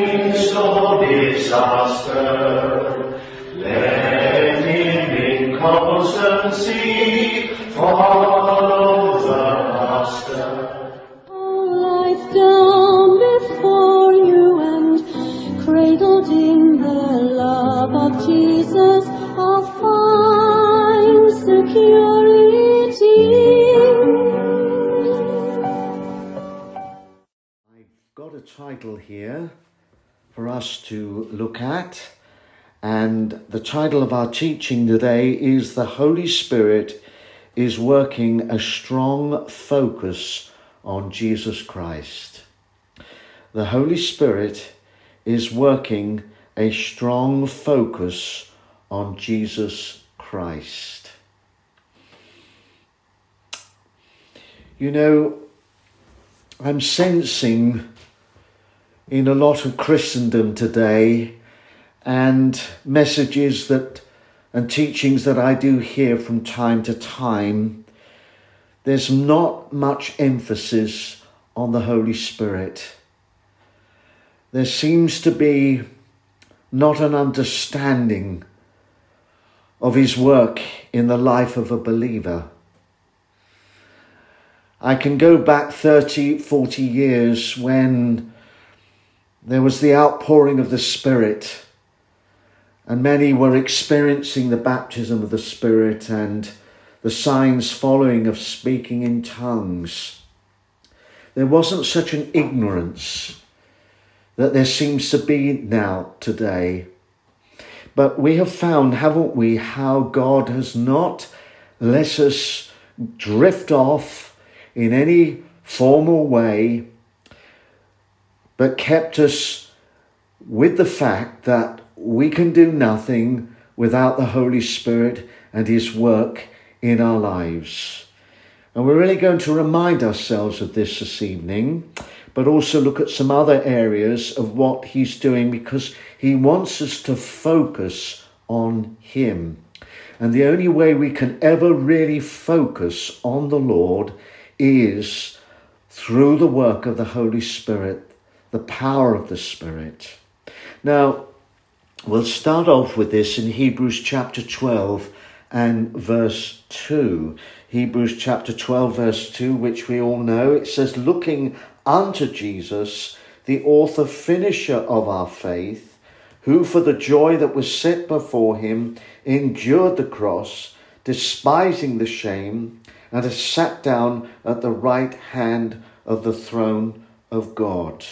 midst of disaster, let him in constancy follow the Master. Life down before you and cradled in the love of Jesus, I'll find security. I've got a title here for us to look at, and the title of our teaching today is The Holy Spirit is Working a Strong Focus on Jesus Christ. The Holy Spirit is working a strong focus on Jesus Christ. You know, I'm sensing in a lot of Christendom today, and messages and teachings that I do hear from time to time, there's not much emphasis on the Holy Spirit. There seems to be not an understanding of his work in the life of a believer. I can go back 30, 40 years when there was the outpouring of the Spirit, and many were experiencing the baptism of the Spirit and the signs following of speaking in tongues. There wasn't such an ignorance that there seems to be now today. But we have found, haven't we, how God has not let us drift off in any formal way, but kept us with the fact that we can do nothing without the Holy Spirit and his work in our lives. And we're really going to remind ourselves of this evening, but also look at some other areas of what he's doing, because he wants us to focus on him. And the only way we can ever really focus on the Lord is through the work of the Holy Spirit, the power of the Spirit. Now, we'll start off with this in Hebrews chapter 12 and verse 2. Hebrews chapter 12 verse 2, which we all know. It says, looking unto Jesus, the author finisher of our faith, who for the joy that was set before him endured the cross, despising the shame, and has sat down at the right hand of the throne of God.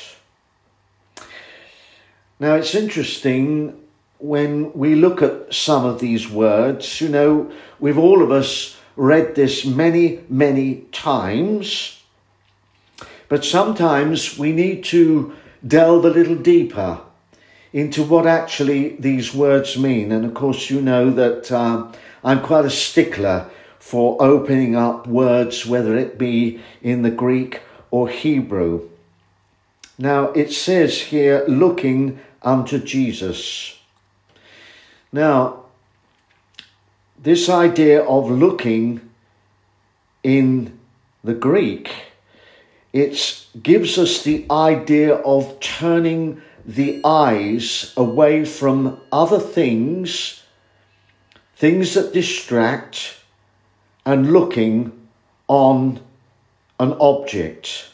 Now, it's interesting when we look at some of these words. You know, we've all of us read this many, many times, but sometimes we need to delve a little deeper into what actually these words mean. And of course, you know that I'm quite a stickler for opening up words, whether it be in the Greek or Hebrew. Now, it says here, looking unto Jesus. Now, this idea of looking in the Greek, it gives us the idea of turning the eyes away from other things that distract, and looking on an object.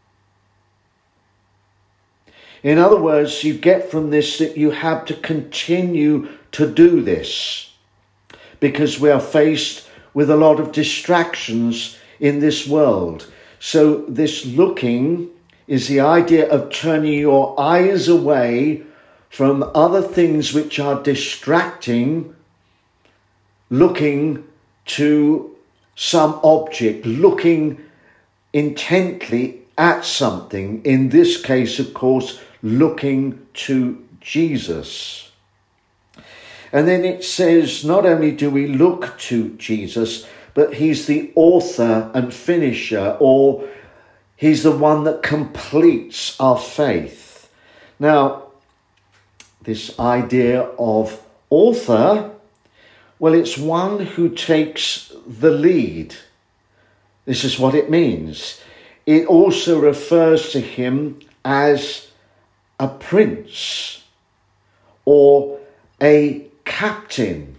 In other words, you get from this that you have to continue to do this, because we are faced with a lot of distractions in this world. So this looking is the idea of turning your eyes away from other things which are distracting, looking to some object, looking intently at something. In this case, of course, looking to Jesus. And then it says, not only do we look to Jesus, but he's the author and finisher, or he's the one that completes our faith. Now, this idea of author, well, it's one who takes the lead. This is what it means. It also refers to him as a prince or a captain.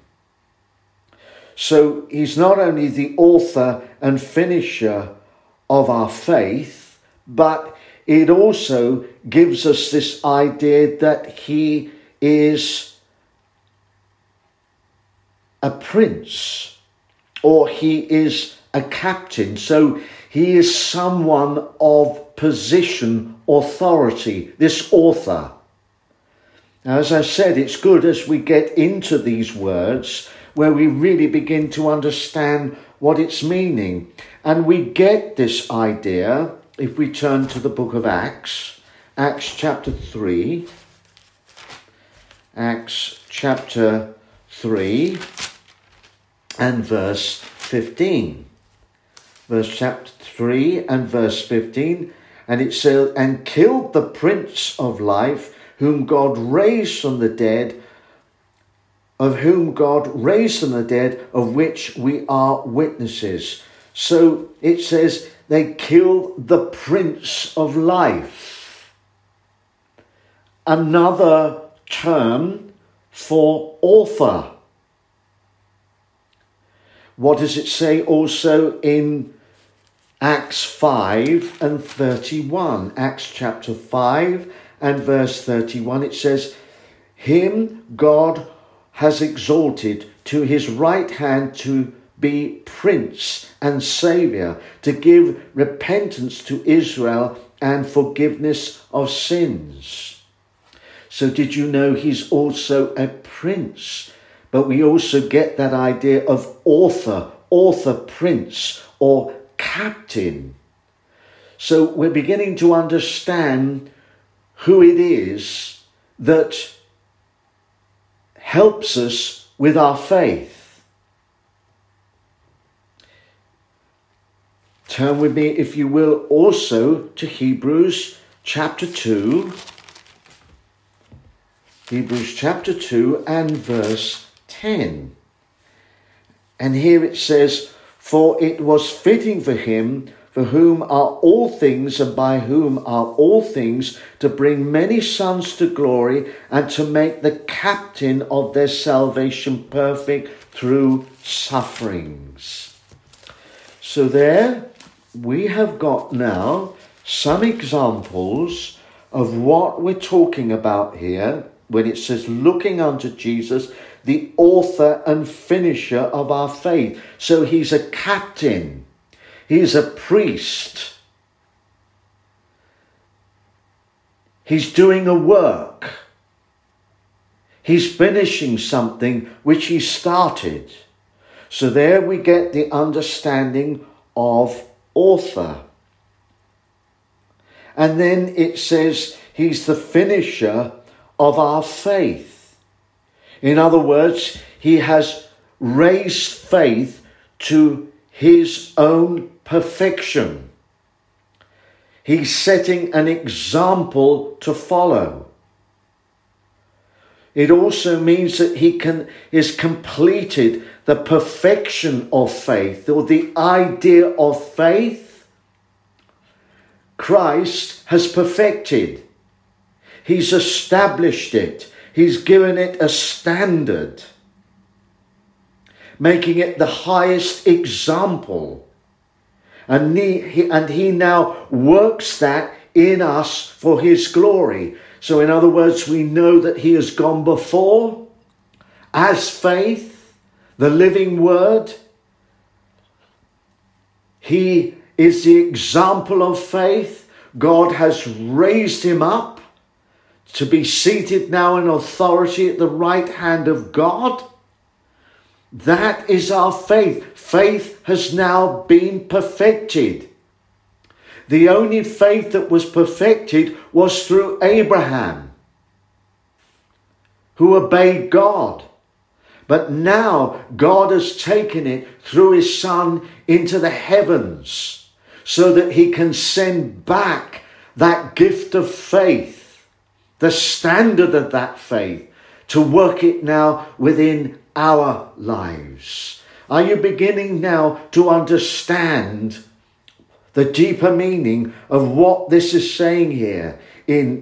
So he's not only the author and finisher of our faith, but it also gives us this idea that he is a prince or he is a captain. So he is someone of position, authority, this author. Now, as I said, it's good as we get into these words where we really begin to understand what it's meaning. And we get this idea if we turn to the book of Acts, Acts chapter 3. Acts chapter 3 and verse 15. Verse chapter 3 and verse 15. And it says, and killed the Prince of Life, whom God raised from the dead, of which we are witnesses. So it says they killed the Prince of Life. Another term for author. What does it say also in Acts 5 and 31? Acts chapter 5 and verse 31, it says, him God has exalted to his right hand to be Prince and Saviour, to give repentance to Israel and forgiveness of sins. So did you know he's also a prince? But we also get that idea of author, prince, or captain. So we're beginning to understand who it is that helps us with our faith. Turn with me, if you will, also to Hebrews chapter 2. Hebrews chapter 2 and verse 10. And here it says, for it was fitting for him, for whom are all things and by whom are all things, to bring many sons to glory and to make the captain of their salvation perfect through sufferings. So there we have got now some examples of what we're talking about here when it says looking unto Jesus, the author and finisher of our faith. So he's a captain. He's a priest. He's doing a work. He's finishing something which he started. So there we get the understanding of author. And then it says he's the finisher of our faith. In other words, he has raised faith to his own perfection. He's setting an example to follow. It also means that he is completed the perfection of faith, or the idea of faith. Christ has perfected. He's established it. He's given it a standard, making it the highest example. And he now works that in us for his glory. So in other words, we know that he has gone before as faith, the living word. He is the example of faith. God has raised him up to be seated now in authority at the right hand of God. That is our faith. Faith has now been perfected. The only faith that was perfected was through Abraham, who obeyed God. But now God has taken it through his Son into the heavens so that he can send back that gift of faith, the standard of that faith, to work it now within our lives. Are you beginning now to understand the deeper meaning of what this is saying here in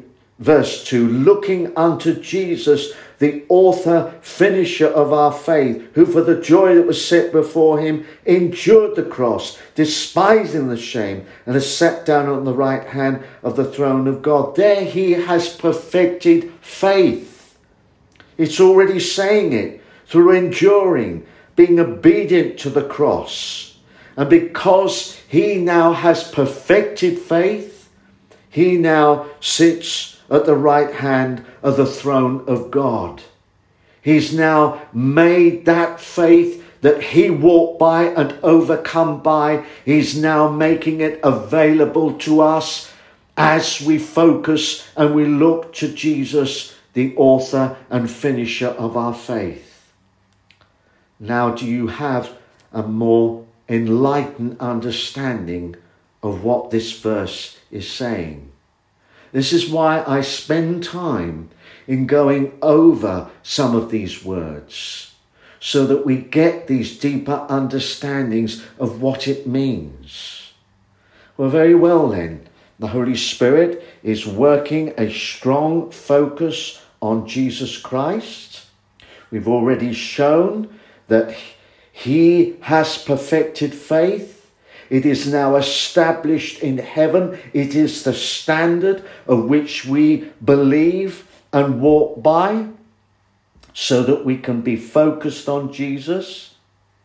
Verse 2, looking unto Jesus, the author, finisher of our faith, who for the joy that was set before him endured the cross, despising the shame, and has sat down on the right hand of the throne of God. There he has perfected faith. It's already saying it through enduring, being obedient to the cross. And because he now has perfected faith, he now sits at the right hand of the throne of God. He's now made that faith that he walked by and overcome by, he's now making it available to us as we focus and we look to Jesus, the author and finisher of our faith. Now, do you have a more enlightened understanding of what this verse is saying? This is why I spend time in going over some of these words, so that we get these deeper understandings of what it means. Well, very well then. The Holy Spirit is working a strong focus on Jesus Christ. We've already shown that he has perfected faith. It is now established in heaven. It is the standard of which we believe and walk by, so that we can be focused on Jesus.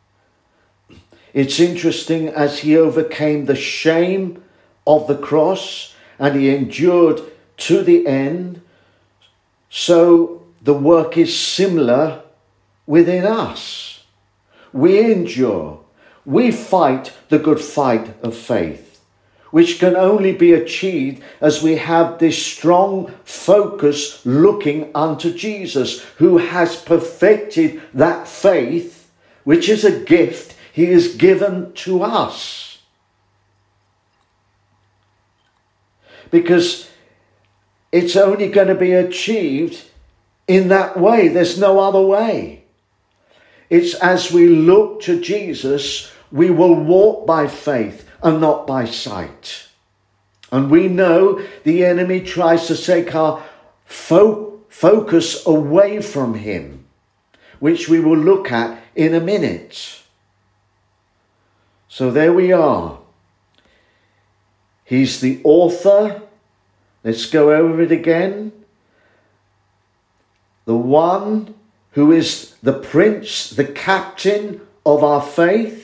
It's interesting, as he overcame the shame of the cross and he endured to the end, so the work is similar within us. We endure. We fight the good fight of faith, which can only be achieved as we have this strong focus looking unto Jesus, who has perfected that faith, which is a gift he has given to us. Because it's only going to be achieved in that way. There's no other way. It's as we look to Jesus, we will walk by faith and not by sight. And we know the enemy tries to take our focus away from him, which we will look at in a minute. So there we are. He's the author. Let's go over it again. The one who is the prince, the captain of our faith.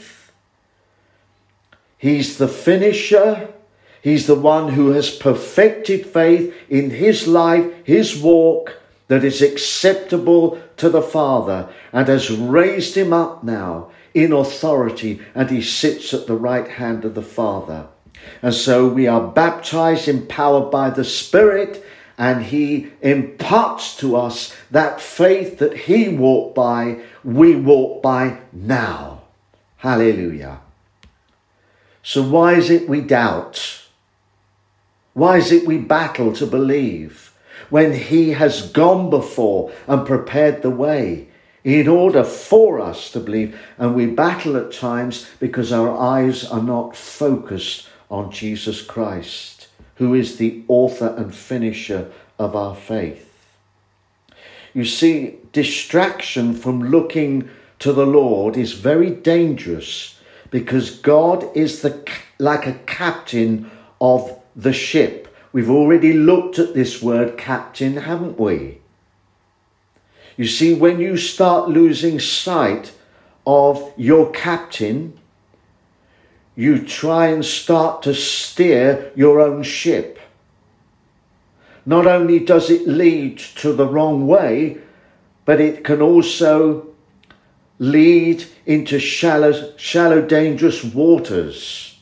He's the finisher. He's the one who has perfected faith in his life, his walk, that is acceptable to the Father, and has raised him up now in authority, and he sits at the right hand of the Father. And so we are baptized, empowered by the Spirit, and he imparts to us that faith that he walked by, we walk by now. Hallelujah. So why is it we doubt? Why is it we battle to believe when he has gone before and prepared the way in order for us to believe? And we battle at times because our eyes are not focused on Jesus Christ, who is the author and finisher of our faith. You see, distraction from looking to the Lord is very dangerous, because God is like a captain of the ship. We've already looked at this word captain, haven't we? You see, when you start losing sight of your captain, you try and start to steer your own ship. Not only does it lead to the wrong way, but it can also lead into shallow, dangerous waters.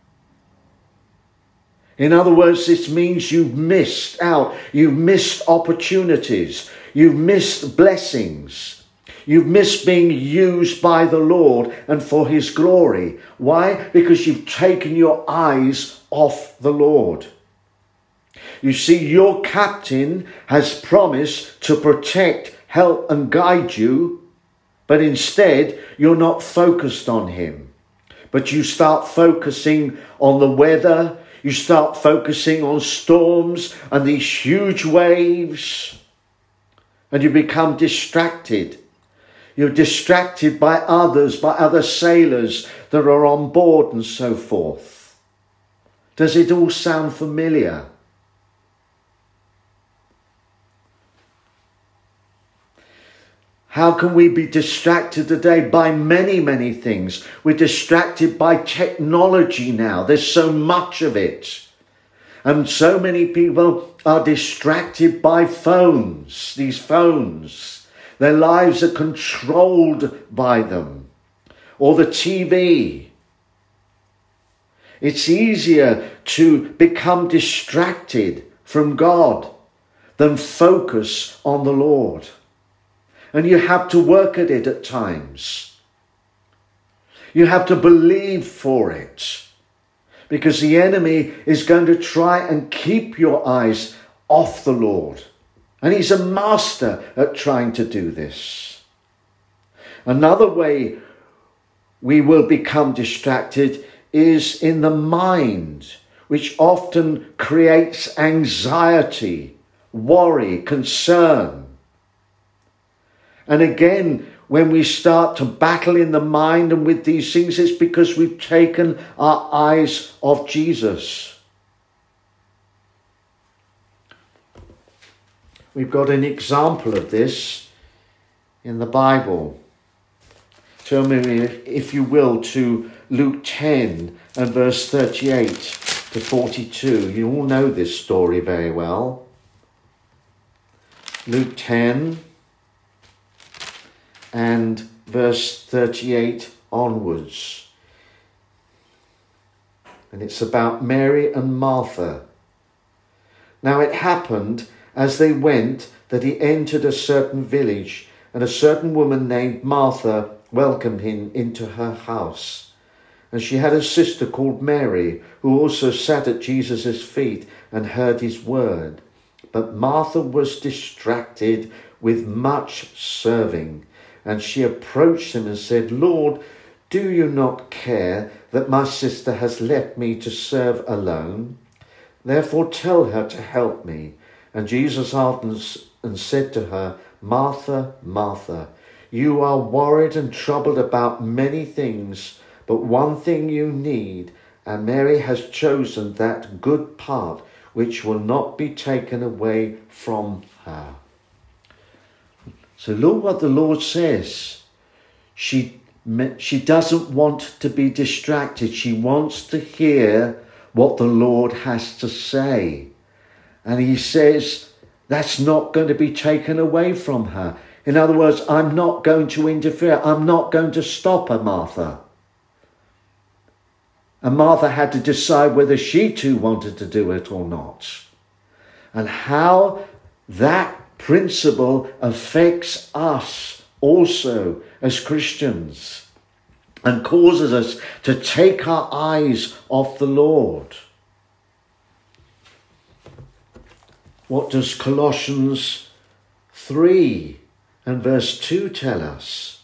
In other words, this means you've missed out. You've missed opportunities. You've missed blessings. You've missed being used by the Lord and for his glory. Why? Because you've taken your eyes off the Lord. You see, your captain has promised to protect, help and guide you, but instead you're not focused on him. But you start focusing on the weather, You start focusing on storms and these huge waves, and you become distracted. You're distracted by others, by other sailors that are on board and so forth. Does it all sound familiar? How can we be distracted today? By many, many things. We're distracted by technology now. There's so much of it. And so many people are distracted by phones, these phones. Their lives are controlled by them. Or the TV. It's easier to become distracted from God than focus on the Lord. And you have to work at it at times. You have to believe for it. Because the enemy is going to try and keep your eyes off the Lord. And he's a master at trying to do this. Another way we will become distracted is in the mind, which often creates anxiety, worry, concern. And again, when we start to battle in the mind and with these things, it's because we've taken our eyes off Jesus. We've got an example of this in the Bible. Turn me, if you will, to Luke 10 and verse 38 to 42. You all know this story very well. Luke 10 and verse 38 onwards. And it's about Mary and Martha. Now it happened as they went that he entered a certain village, and a certain woman named Martha welcomed him into her house. And she had a sister called Mary, who also sat at Jesus' feet and heard his word. But Martha was distracted with much serving. And she approached him and said, Lord, do you not care that my sister has left me to serve alone? Therefore tell her to help me. And Jesus answered and said to her, Martha, Martha, you are worried and troubled about many things, but one thing you need, and Mary has chosen that good part which will not be taken away from her. So look what the Lord says. She doesn't want to be distracted. She wants to hear what the Lord has to say. And he says that's not going to be taken away from her. In other words, I'm not going to interfere. I'm not going to stop her, Martha. And Martha had to decide whether she too wanted to do it or not. And how that principle affects us also as Christians and causes us to take our eyes off the Lord. What does Colossians 3 and verse 2 tell us?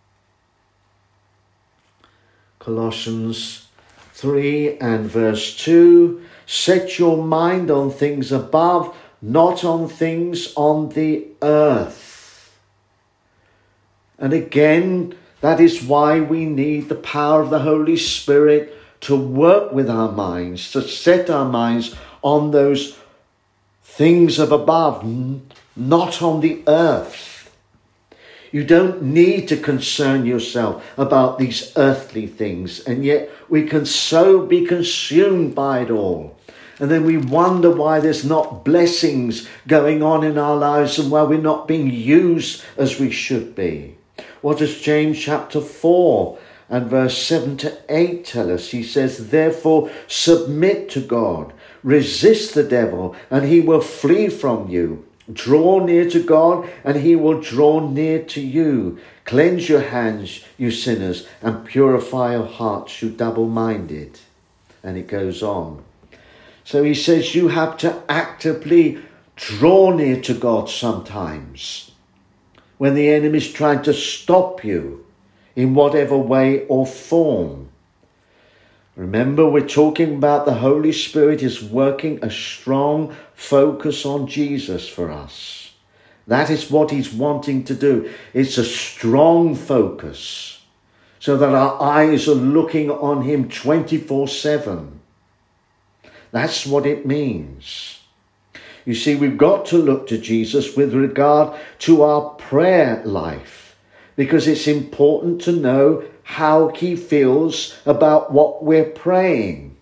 Colossians 3 and verse 2, set your mind on things above, not on things on the earth. And again, that is why we need the power of the Holy Spirit to work with our minds, to set our minds on those things of above, not on the earth. You don't need to concern yourself about these earthly things, and yet we can so be consumed by it all. And then we wonder why there's not blessings going on in our lives and why we're not being used as we should be. What does James chapter 4 and verse 7 to 8 tell us? He says, therefore submit to God, resist the devil, and he will flee from you. Draw near to God, and he will draw near to you. Cleanse your hands, you sinners, and purify your hearts, you double-minded. And it goes on. So he says you have to actively draw near to God sometimes when the enemy is trying to stop you in whatever way or form. Remember, we're talking about the Holy Spirit is working a strong focus on Jesus for us. That is what he's wanting to do. It's a strong focus so that our eyes are looking on him 24/7. That's what it means. You see, we've got to look to Jesus with regard to our prayer life, because it's important to know how he feels about what we're praying.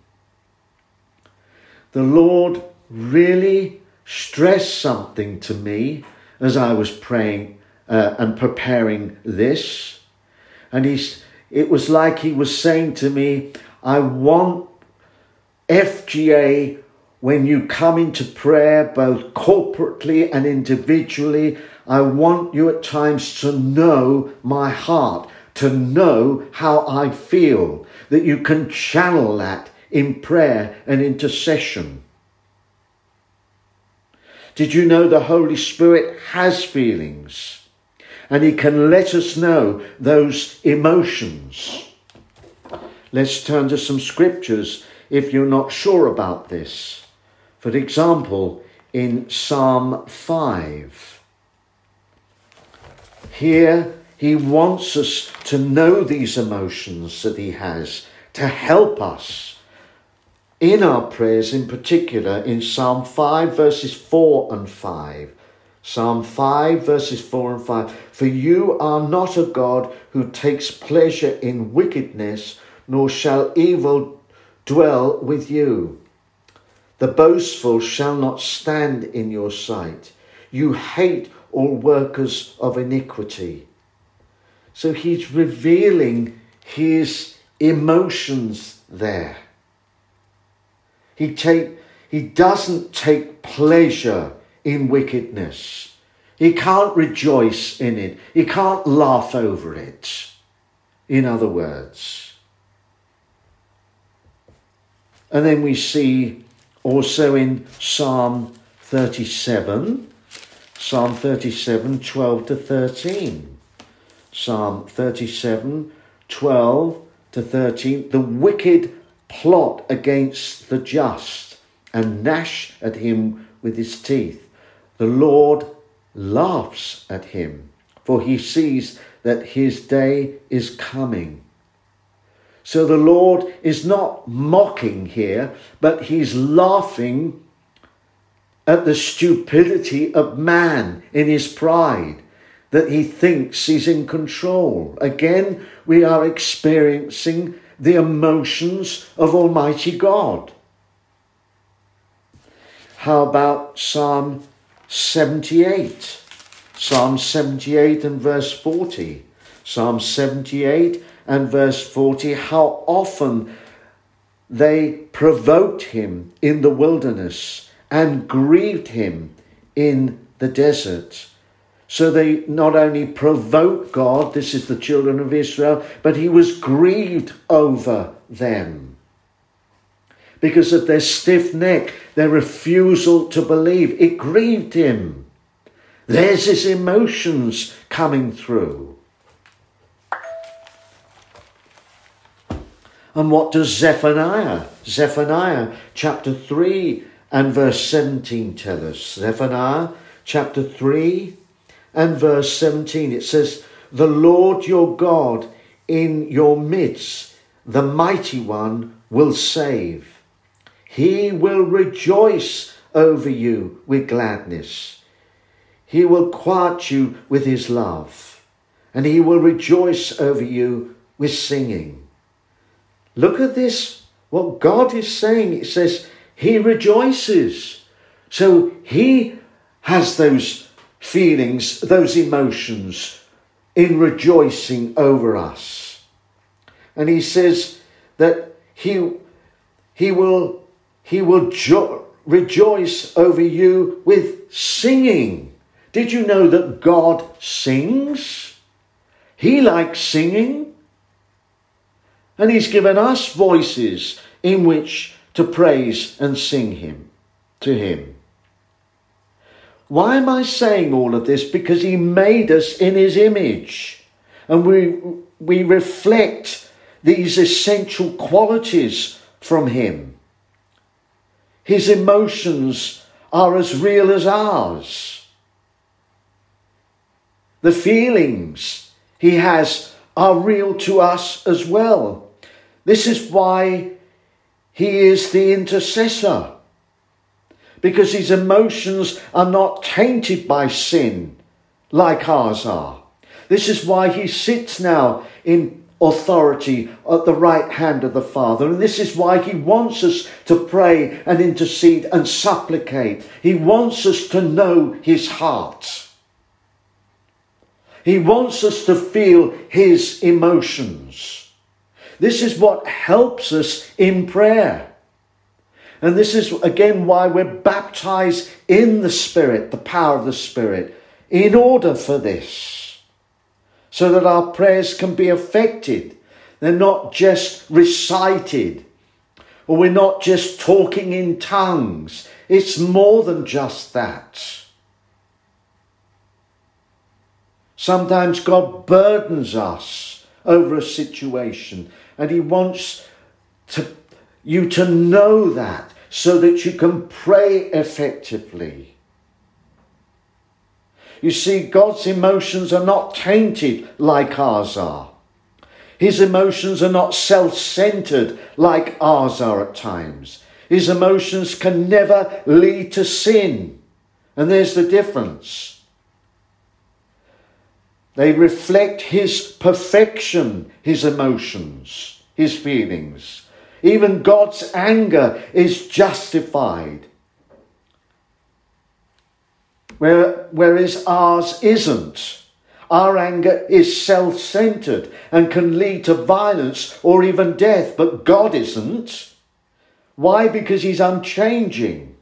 The Lord really stressed something to me as I was praying and preparing this. And it was like he was saying to me, I want FGA, when you come into prayer, both corporately and individually, I want you at times to know my heart, to know how I feel, that you can channel that in prayer and intercession. Did you know the Holy Spirit has feelings, and he can let us know those emotions? Let's turn to some scriptures if you're not sure about this. For example, in Psalm 5. Here, he wants us to know these emotions that he has, to help us in our prayers, in particular in Psalm 5 verses 4 and 5. Psalm 5 verses 4 and 5. For you are not a God who takes pleasure in wickedness, nor shall evil dwell with you. The boastful shall not stand in your sight. You hate all workers of iniquity. So he's revealing his emotions there. He doesn't take pleasure in wickedness. He can't rejoice in it. He can't laugh over it. In other words. And then we see also in Psalm 37, 12 to 13. Psalm 37, 12 to 13. The wicked plot against the just and gnash at him with his teeth. The Lord laughs at him, for he sees that his day is coming. So the Lord is not mocking here, but he's laughing at the stupidity of man in his pride, that he thinks he's in control. Again, we are experiencing the emotions of Almighty God. How about Psalm 78? Psalm 78 and verse 40. Psalm 78 and verse 40. How often they provoked him in the wilderness and grieved him in the desert. So they not only provoked God, this is the children of Israel, but he was grieved over them because of their stiff neck, their refusal to believe. It grieved him. There's his emotions coming through. And what does Zephaniah chapter 3 and verse 17 tell us? Zephaniah chapter 3 and verse 17, it says, the Lord your God in your midst, the mighty one, will save. He will rejoice over you with gladness. He will quiet you with his love, and he will rejoice over you with singing. Look at this, what God is saying. It says he rejoices. So he has those feelings, those emotions in rejoicing over us. And he says that he will rejoice over you with singing. Did you know that God sings? He likes singing. And he's given us voices in which to praise and sing to him. Why am I saying all of this? Because he made us in his image. And we reflect these essential qualities from him. His emotions are as real as ours. The feelings he has are real to us as well. This is why he is the intercessor, because his emotions are not tainted by sin like ours are. This is why he sits now in authority at the right hand of the Father. And this is why he wants us to pray and intercede and supplicate. He wants us to know his heart. He wants us to feel his emotions. This is what helps us in prayer. And this is again why we're baptized in the Spirit, the power of the Spirit, in order for this, so that our prayers can be effective. They're not just recited, or we're not just talking in tongues. It's more than just that. Sometimes God burdens us over a situation, and he wants you to know that so that you can pray effectively. You see, God's emotions are not tainted like ours are. His emotions are not self-centered like ours are at times. His emotions can never lead to sin. And there's the difference. They reflect his perfection, his emotions, his feelings. Even God's anger is justified, whereas ours isn't. Our anger is self-centered and can lead to violence or even death, but God isn't. Why? Because he's unchanging.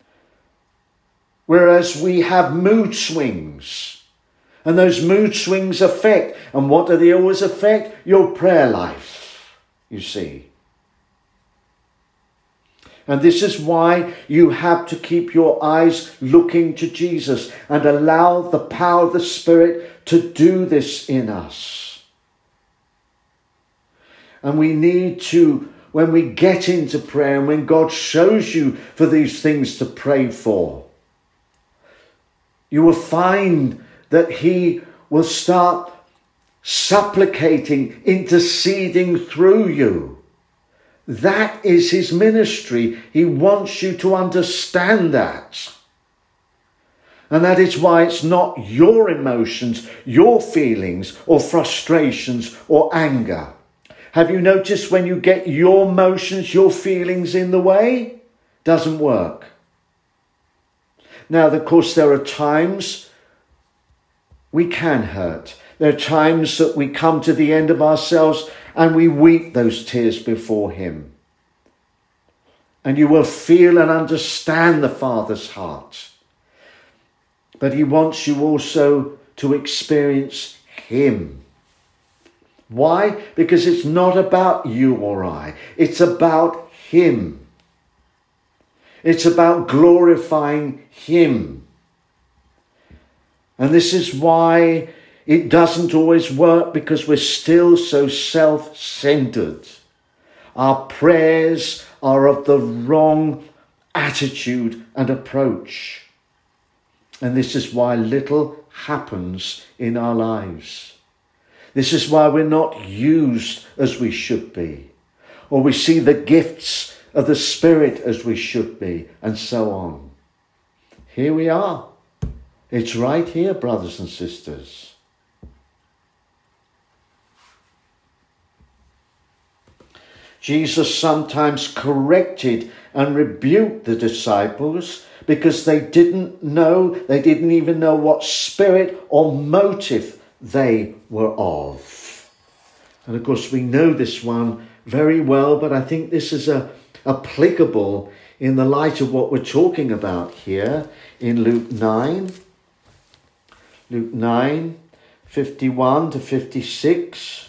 Whereas we have mood swings, and those mood swings affect, and what do they always affect? Your prayer life, you see. And this is why you have to keep your eyes looking to Jesus and allow the power of the Spirit to do this in us. And we need to, when we get into prayer and when God shows you for these things to pray for, you will find that he will start supplicating, interceding through you. That is his ministry. He wants you to understand that. And that is why it's not your emotions, your feelings, or frustrations, or anger. Have you noticed when you get your emotions, your feelings in the way? Doesn't work. Now, of course, there are times we can hurt. There are times that we come to the end of ourselves and we weep those tears before him. And you will feel and understand the Father's heart. But he wants you also to experience him. Why? Because it's not about you or I. It's about him. It's about glorifying him. And this is why it doesn't always work, because we're still so self-centered. Our prayers are of the wrong attitude and approach. And this is why little happens in our lives. This is why we're not used as we should be, or we see the gifts of the Spirit as we should be, and so on. Here we are. It's right here, brothers and sisters. Jesus sometimes corrected and rebuked the disciples because they didn't even know what spirit or motive they were of. And of course we know this one very well, but I think this is applicable in the light of what we're talking about here in Luke 9. Luke 9, 51 to 56.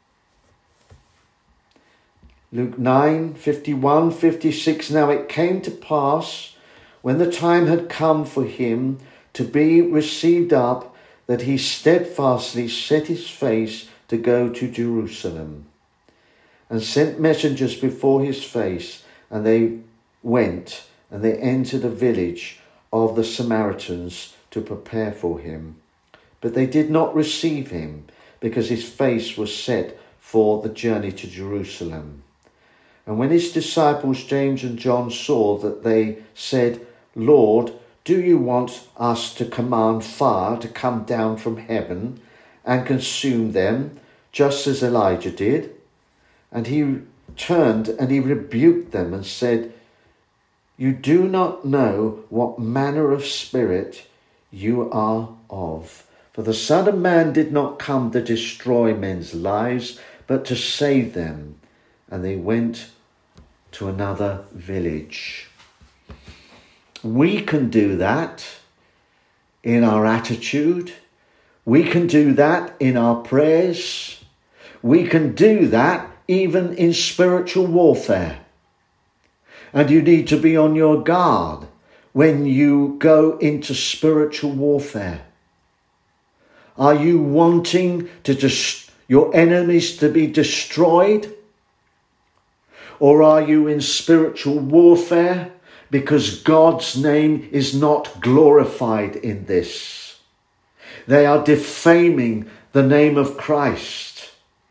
Luke 9, 51, 56. Now it came to pass, when the time had come for him to be received up, that he steadfastly set his face to go to Jerusalem. and sent messengers before his face, and they went and they entered a village of the Samaritans to prepare for him. But they did not receive him, because his face was set for the journey to Jerusalem. And when his disciples James and John saw that, they said, Lord, do you want us to command fire to come down from heaven and consume them, just as Elijah did? And he turned and he rebuked them and said, you do not know what manner of spirit you are of. For the Son of Man did not come to destroy men's lives, but to save them. And they went to another village. We can do that in our attitude. We can do that in our prayers. We can do that even in spiritual warfare. And you need to be on your guard when you go into spiritual warfare. Are you wanting your enemies to be destroyed? Or are you in spiritual warfare because God's name is not glorified in this? They are defaming the name of Christ,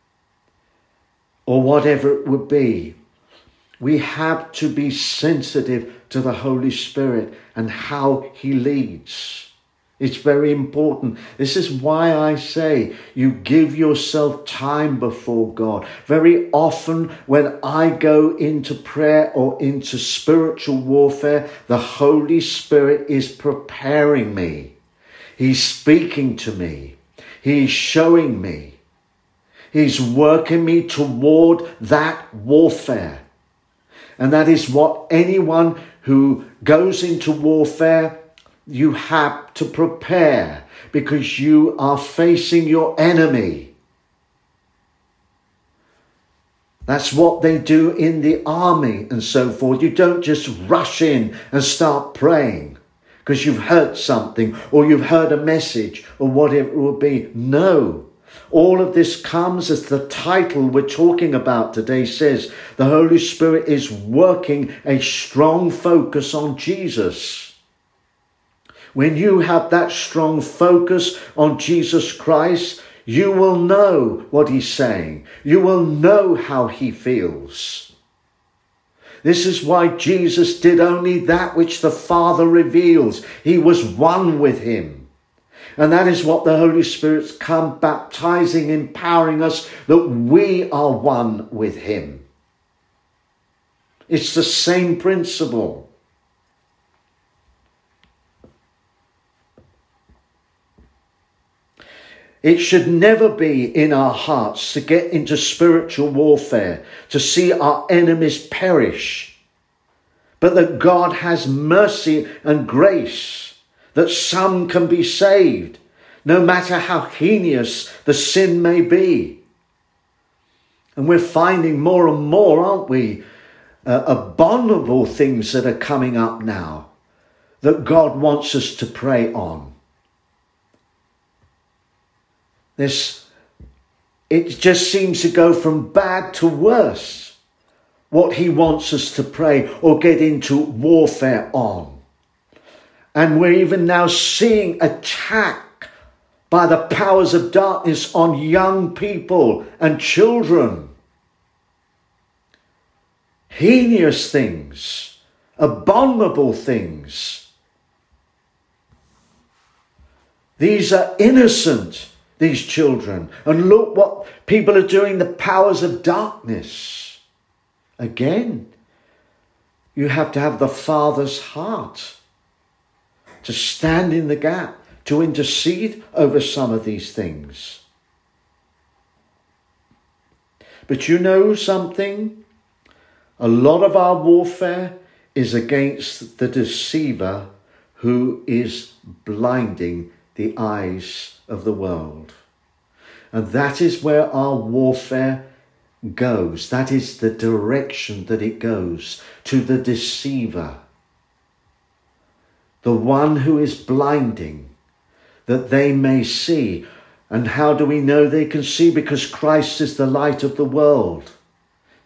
or whatever it would be. We have to be sensitive to the Holy Spirit and how he leads. It's very important. This is why I say you give yourself time before God. Very often when I go into prayer or into spiritual warfare, the Holy Spirit is preparing me. He's speaking to me. He's showing me. He's working me toward that warfare. And that is what anyone who goes into warfare, you have to prepare, because you are facing your enemy. That's what they do in the army and so forth. You don't just rush in and start praying because you've heard something or you've heard a message or whatever it will be. No. All of this comes, as the title we're talking about today says, the Holy Spirit is working a strong focus on Jesus. When you have that strong focus on Jesus Christ, you will know what he's saying. You will know how he feels. This is why Jesus did only that which the Father reveals. He was one with him. And that is what the Holy Spirit's come, baptizing, empowering us, that we are one with him. It's the same principle. It should never be in our hearts to get into spiritual warfare, to see our enemies perish, but that God has mercy and grace, that some can be saved, no matter how heinous the sin may be. And we're finding more and more, aren't we, abominable things that are coming up now that God wants us to pray on. It just seems to go from bad to worse, what he wants us to pray or get into warfare on. And we're even now seeing attack by the powers of darkness on young people and children. Heinous things, abominable things. These are innocent, these children. And look what people are doing, the powers of darkness. Again, you have to have the Father's heart to stand in the gap, to intercede over some of these things. But you know something? A lot of our warfare is against the deceiver who is blinding the eyes of the world. And that is where our warfare goes. That is the direction that it goes, to the deceiver. The one who is blinding, that they may see. And how do we know they can see? Because Christ is the light of the world.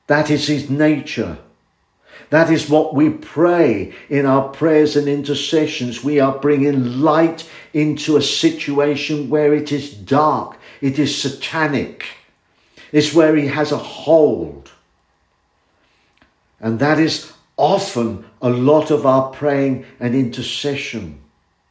That is his nature. That is what we pray in our prayers and intercessions. We are bringing light into a situation where it is dark. It is satanic. It's where he has a hold. And that is often a lot of our praying and intercession.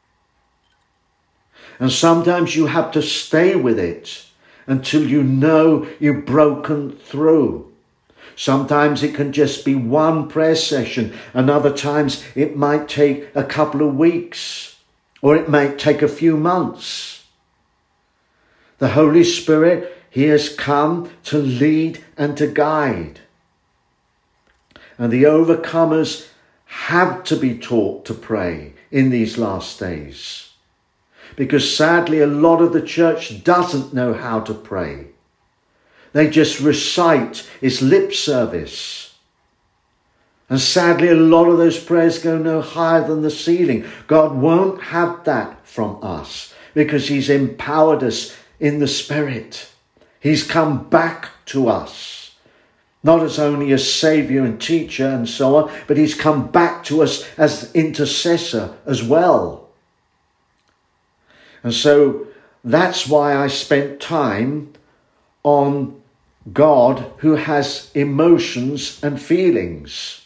And sometimes you have to stay with it until you know you've broken through. Sometimes it can just be one prayer session, and other times it might take a couple of weeks, or it might take a few months. The Holy Spirit, he has come to lead and to guide. And the overcomers have to be taught to pray in these last days. Because sadly, a lot of the church doesn't know how to pray. They just recite, it's lip service. And sadly, a lot of those prayers go no higher than the ceiling. God won't have that from us because he's empowered us in the Spirit. He's come back to us, not as only a saviour and teacher and so on, but he's come back to us as intercessor as well. And so that's why I spent time on God who has emotions and feelings.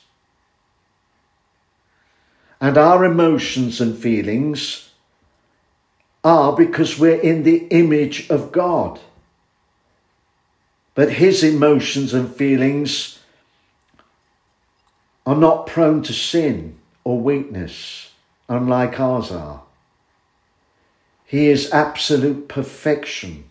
And our emotions and feelings are because we're in the image of God. But his emotions and feelings are not prone to sin or weakness, unlike ours are. He is absolute perfection.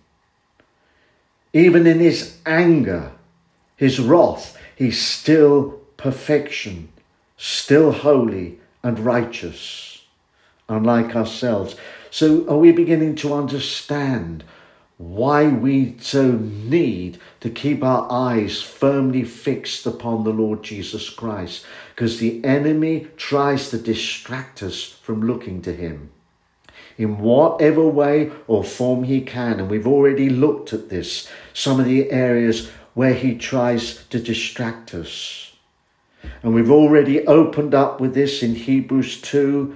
Even in his anger, his wrath, he's still perfection, still holy and righteous, unlike ourselves. So are we beginning to understand why we so need to keep our eyes firmly fixed upon the Lord Jesus Christ? Because the enemy tries to distract us from looking to him in whatever way or form he can. And we've already looked at this, some of the areas where he tries to distract us. And we've already opened up with this in Hebrews 2,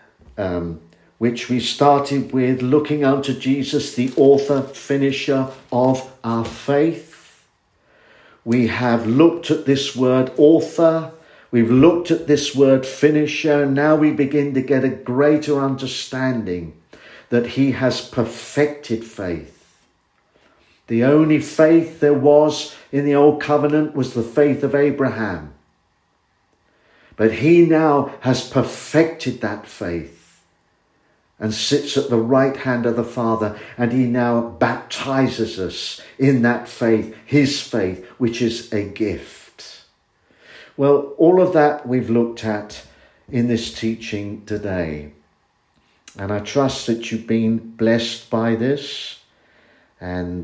which we started with, looking unto Jesus, the author, finisher of our faith. We have looked at this word author. We've looked at this word finisher. And now we begin to get a greater understanding that he has perfected faith. The only faith there was in the old covenant was the faith of Abraham. But he now has perfected that faith and sits at the right hand of the Father, and he now baptizes us in that faith, his faith, which is a gift. Well, all of that we've looked at in this teaching today. And I trust that you've been blessed by this. And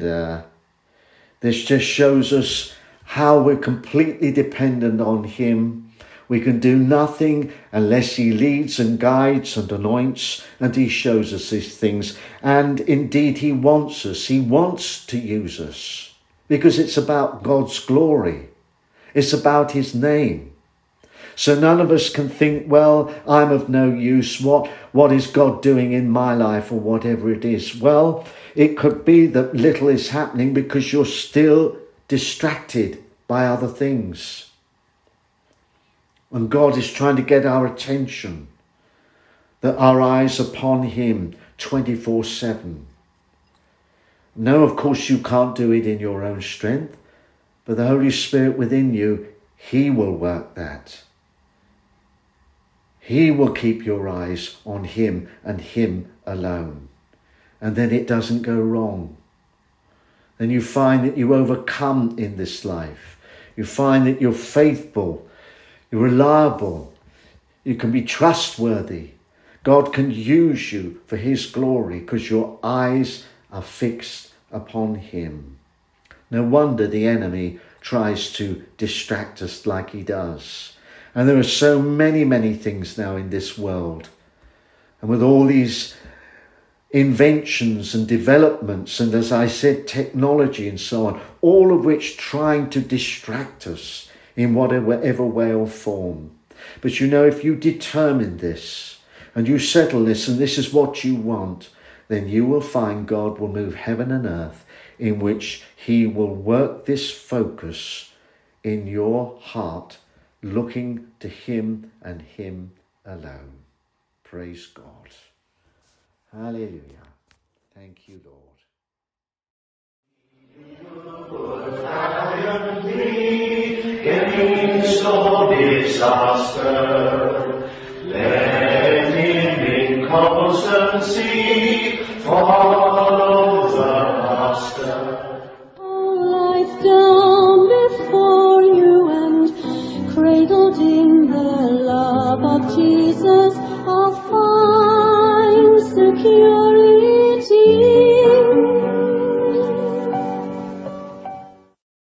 this just shows us how we're completely dependent on him. We can do nothing unless he leads and guides and anoints, and he shows us these things. And indeed, he wants us. He wants to use us because it's about God's glory. It's about his name. So none of us can think, well, I'm of no use. What is God doing in my life or whatever it is? Well, it could be that little is happening because you're still distracted by other things. And God is trying to get our attention, that our eyes upon him 24/7. No, of course you can't do it in your own strength, but the Holy Spirit within you, he will work that. He will keep your eyes on him and him alone. And then it doesn't go wrong. Then you find that you overcome in this life. You find that you're faithful. You're reliable. You can be trustworthy. God can use you for his glory because your eyes are fixed upon him. No wonder the enemy tries to distract us like he does. And there are so many things now in this world. And with all these inventions and developments, and as I said, technology and so on, all of which trying to distract us in whatever way or form. But you know, if you determine this and you settle this and this is what you want, then you will find God will move heaven and earth, in which he will work this focus in your heart, looking to him and him alone. Praise God. Hallelujah. Thank you, Lord. Against all disaster, let him in constancy follow